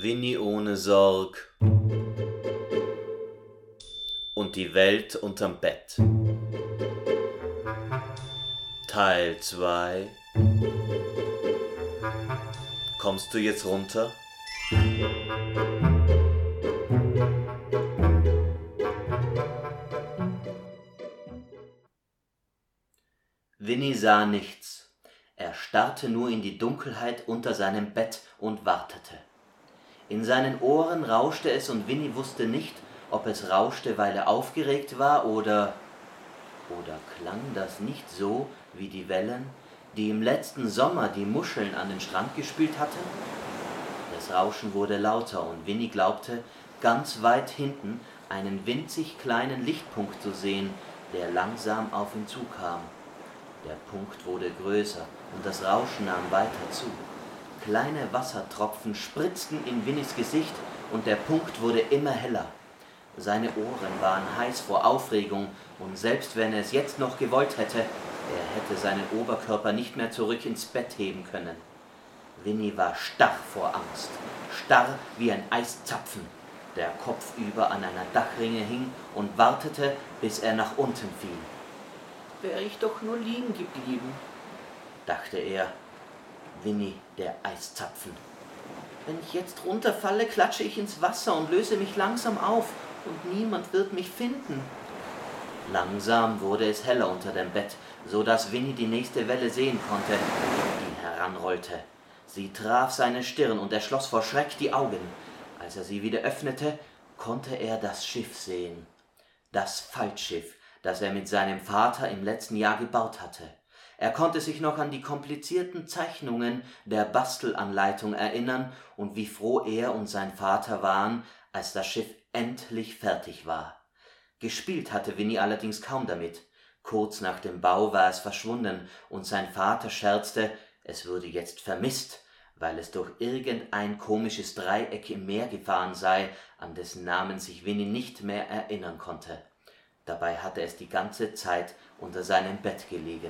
Winnie ohne Sorg und die Welt unterm Bett. Teil 2. Kommst du jetzt runter? Winnie sah nichts. Er starrte nur in die Dunkelheit unter seinem Bett und wartete. In seinen Ohren rauschte es und Winnie wusste nicht, ob es rauschte, weil er aufgeregt war oder klang das nicht so wie die Wellen, die im letzten Sommer die Muscheln an den Strand gespült hatten? Das Rauschen wurde lauter und Winnie glaubte, ganz weit hinten einen winzig kleinen Lichtpunkt zu sehen, der langsam auf ihn zukam. Der Punkt wurde größer und das Rauschen nahm weiter zu. Kleine Wassertropfen spritzten in Winnies Gesicht und der Punkt wurde immer heller. Seine Ohren waren heiß vor Aufregung und selbst wenn er es jetzt noch gewollt hätte, er hätte seinen Oberkörper nicht mehr zurück ins Bett heben können. Winnie war starr vor Angst, starr wie ein Eiszapfen, der kopfüber an einer Dachrinne hing und wartete, bis er nach unten fiel. »Wäre ich doch nur liegen geblieben«, dachte er. Winnie, der Eiszapfen. »Wenn ich jetzt runterfalle, klatsche ich ins Wasser und löse mich langsam auf und niemand wird mich finden.« Langsam wurde es heller unter dem Bett, so dass Winnie die nächste Welle sehen konnte, die heranrollte. Sie traf seine Stirn und er schloss vor Schreck die Augen. Als er sie wieder öffnete, konnte er das Schiff sehen. Das Faltschiff, das er mit seinem Vater im letzten Jahr gebaut hatte. Er konnte sich noch an die komplizierten Zeichnungen der Bastelanleitung erinnern und wie froh er und sein Vater waren, als das Schiff endlich fertig war. Gespielt hatte Winnie allerdings kaum damit. Kurz nach dem Bau war es verschwunden und sein Vater scherzte, es würde jetzt vermisst, weil es durch irgendein komisches Dreieck im Meer gefahren sei, an dessen Namen sich Winnie nicht mehr erinnern konnte. Dabei hatte es die ganze Zeit unter seinem Bett gelegen,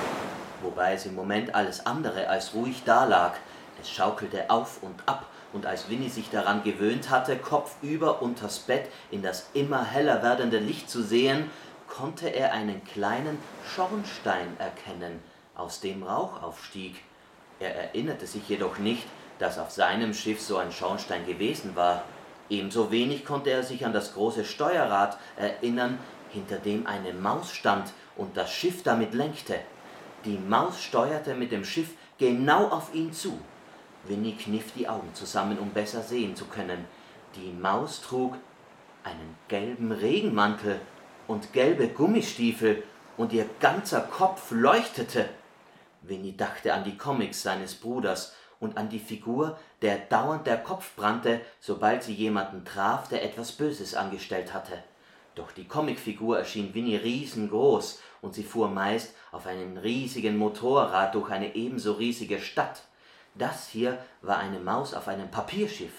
wobei es im Moment alles andere als ruhig dalag. Es schaukelte auf und ab, und als Winnie sich daran gewöhnt hatte, kopfüber unters Bett in das immer heller werdende Licht zu sehen, konnte er einen kleinen Schornstein erkennen, aus dem Rauch aufstieg. Er erinnerte sich jedoch nicht, dass auf seinem Schiff so ein Schornstein gewesen war. Ebenso wenig konnte er sich an das große Steuerrad erinnern, hinter dem eine Maus stand und das Schiff damit lenkte. Die Maus steuerte mit dem Schiff genau auf ihn zu. Winnie kniff die Augen zusammen, um besser sehen zu können. Die Maus trug einen gelben Regenmantel und gelbe Gummistiefel und ihr ganzer Kopf leuchtete. Winnie dachte an die Comics seines Bruders und an die Figur, der dauernd der Kopf brannte, sobald sie jemanden traf, der etwas Böses angestellt hatte. Doch die Comicfigur erschien Winnie riesengroß und sie fuhr meist auf einem riesigen Motorrad durch eine ebenso riesige Stadt. Das hier war eine Maus auf einem Papierschiff.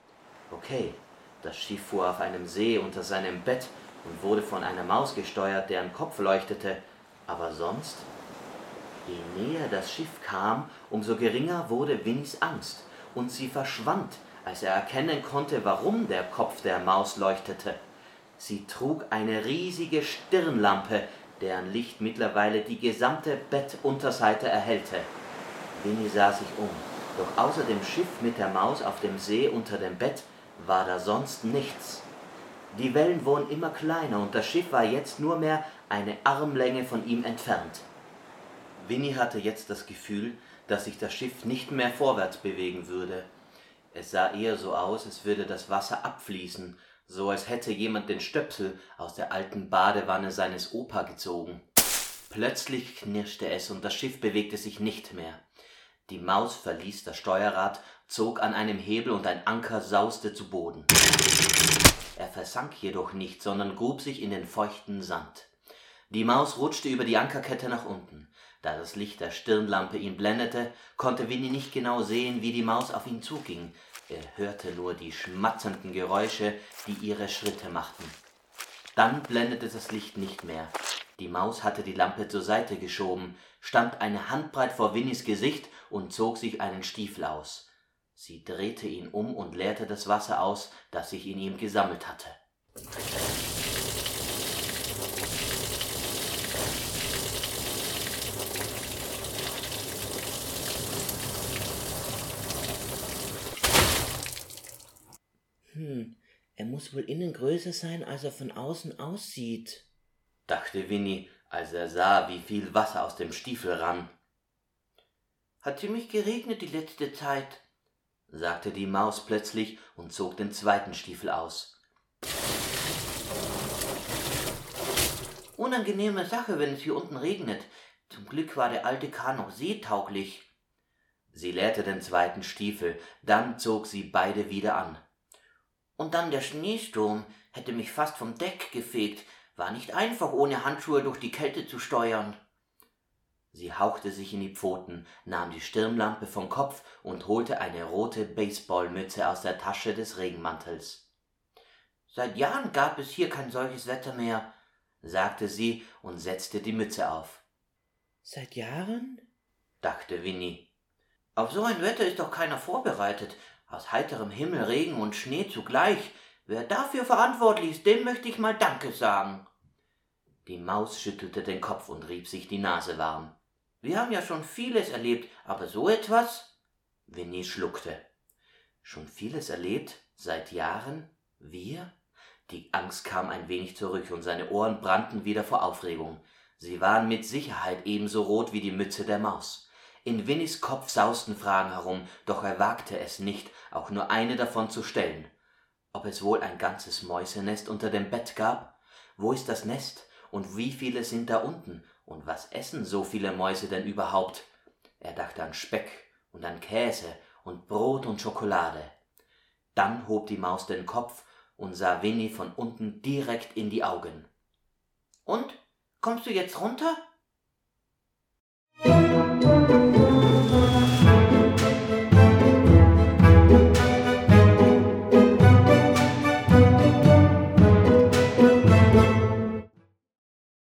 Okay, das Schiff fuhr auf einem See unter seinem Bett und wurde von einer Maus gesteuert, deren Kopf leuchtete. Aber sonst? Je näher das Schiff kam, umso geringer wurde Winnies Angst und sie verschwand, als er erkennen konnte, warum der Kopf der Maus leuchtete. Sie trug eine riesige Stirnlampe, deren Licht mittlerweile die gesamte Bettunterseite erhellte. Winnie sah sich um, doch außer dem Schiff mit der Maus auf dem See unter dem Bett war da sonst nichts. Die Wellen wurden immer kleiner und das Schiff war jetzt nur mehr eine Armlänge von ihm entfernt. Winnie hatte jetzt das Gefühl, dass sich das Schiff nicht mehr vorwärts bewegen würde. Es sah eher so aus, als würde das Wasser abfließen, so als hätte jemand den Stöpsel aus der alten Badewanne seines Opa gezogen. Plötzlich knirschte es und das Schiff bewegte sich nicht mehr. Die Maus verließ das Steuerrad, zog an einem Hebel und ein Anker sauste zu Boden. Er versank jedoch nicht, sondern grub sich in den feuchten Sand. Die Maus rutschte über die Ankerkette nach unten. Da das Licht der Stirnlampe ihn blendete, konnte Winnie nicht genau sehen, wie die Maus auf ihn zuging. Er hörte nur die schmatzenden Geräusche, die ihre Schritte machten. Dann blendete das Licht nicht mehr. Die Maus hatte die Lampe zur Seite geschoben, stand eine Handbreit vor Winnies Gesicht und zog sich einen Stiefel aus. Sie drehte ihn um und leerte das Wasser aus, das sich in ihm gesammelt hatte. Er muss wohl innen größer sein, als er von außen aussieht, dachte Winnie, als er sah, wie viel Wasser aus dem Stiefel rann. Hat ziemlich geregnet die letzte Zeit, sagte die Maus plötzlich und zog den zweiten Stiefel aus. Unangenehme Sache, wenn es hier unten regnet. Zum Glück war der alte Kahn noch seetauglich. Sie leerte den zweiten Stiefel, dann zog sie beide wieder an. Und dann der Schneesturm hätte mich fast vom Deck gefegt. War nicht einfach, ohne Handschuhe durch die Kälte zu steuern. Sie hauchte sich in die Pfoten, nahm die Stirnlampe vom Kopf und holte eine rote Baseballmütze aus der Tasche des Regenmantels. Seit Jahren gab es hier kein solches Wetter mehr, sagte sie und setzte die Mütze auf. Seit Jahren? dachte Winnie. Auf so ein Wetter ist doch keiner vorbereitet. Aus heiterem Himmel Regen und Schnee zugleich. Wer dafür verantwortlich ist, dem möchte ich mal Danke sagen. Die Maus schüttelte den Kopf und rieb sich die Nase warm. Wir haben ja schon vieles erlebt, aber so etwas? Winnie schluckte. Schon vieles erlebt? Seit Jahren? Wir? Die Angst kam ein wenig zurück und seine Ohren brannten wieder vor Aufregung. Sie waren mit Sicherheit ebenso rot wie die Mütze der Maus. In Winnies Kopf sausten Fragen herum, doch er wagte es nicht, auch nur eine davon zu stellen. Ob es wohl ein ganzes Mäusenest unter dem Bett gab? Wo ist das Nest? Und wie viele sind da unten? Und was essen so viele Mäuse denn überhaupt? Er dachte an Speck und an Käse und Brot und Schokolade. Dann hob die Maus den Kopf und sah Winnie von unten direkt in die Augen. Und? Kommst du jetzt runter?